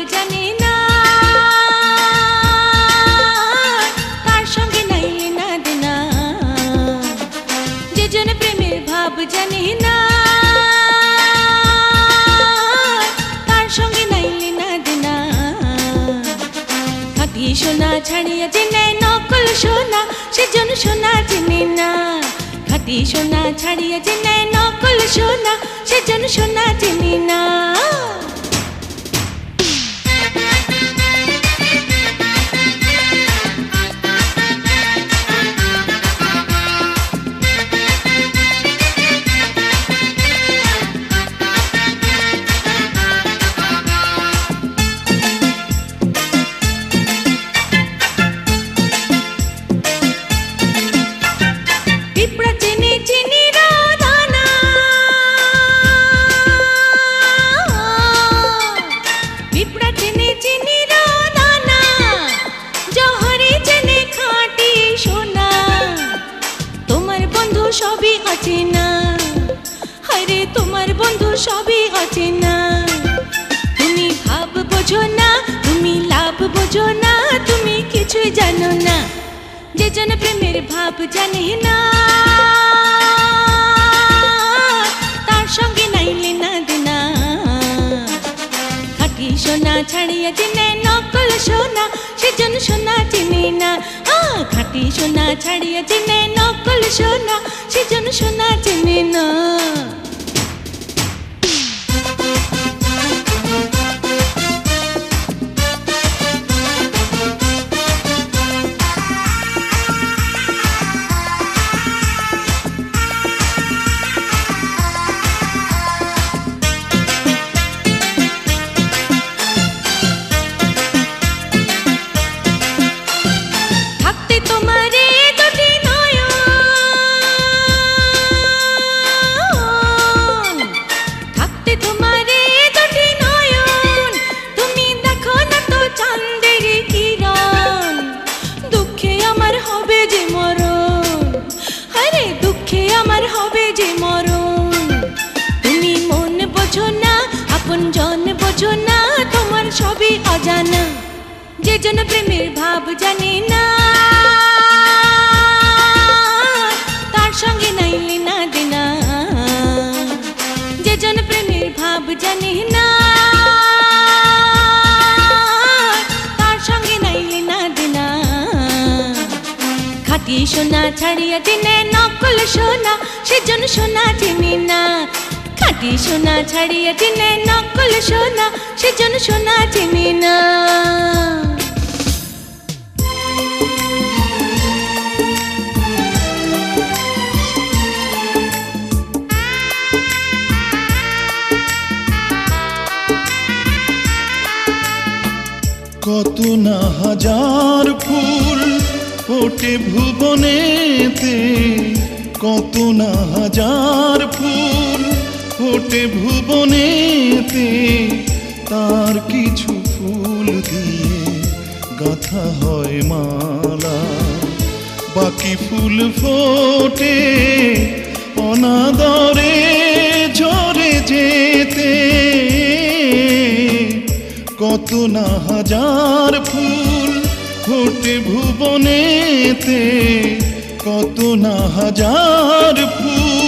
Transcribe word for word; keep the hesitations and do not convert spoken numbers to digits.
জানে না তার সঙ্গে নাইলে না দেনা যে জন প্রেমের ভাব জানে না তার সঙ্গে নাইলে না দেনা খাঁটি সোনা ছাড়িয়া যে নেয় নকল সোনা সেজন সোনা চেনে না খাঁটি সোনা ছাড়িয়া যে নেয় নকল সোনা সেজন সোনা চেনে না সবই আছে না হরে তোমার বন্ধু সবই আছে না তুমি ভাব বোঝো না তুমি লাভ বোঝো না তুমি কিছুই জানো না যে জন প্রেমের ভাব জানে না তার সঙ্গে নাইলে না দেনা খাঁটি সোনা ছাড়িয়া যে নেয় নকল সোনা সেজন সোনা চেনে না খাঁটি সোনা ছাড়িয়া যে নেয় নকল সোনা সেজন সোনা চেনে না সবই অজানা যে জন প্রেমের ভাব জানে না তার সঙ্গে নাইলে না দেনা যে জন প্রেমের ভাব জানে না তার সঙ্গে নাইলে না দেনা খাঁটি সোনা ছাড়িয়া যে নেয় নকল সোনা সেজন সোনা চেনে না খাঁটি সোনা ছাড়িয়া যে নেয় নকল সোনা সেজন সোনা চেনে না কত না হাজার ফুল ফোটে ভুবনেতে কত না হাজার ফুল ফোটে ভুবনেতে তার কিছু ফুল দিয়ে গাঁথা হয় মালা বাকি ফুল ফোটে অনাদরে ঝরে যেতে কত না হাজার ফুল ফোটে ভুবনেতে কত না হাজার ফুল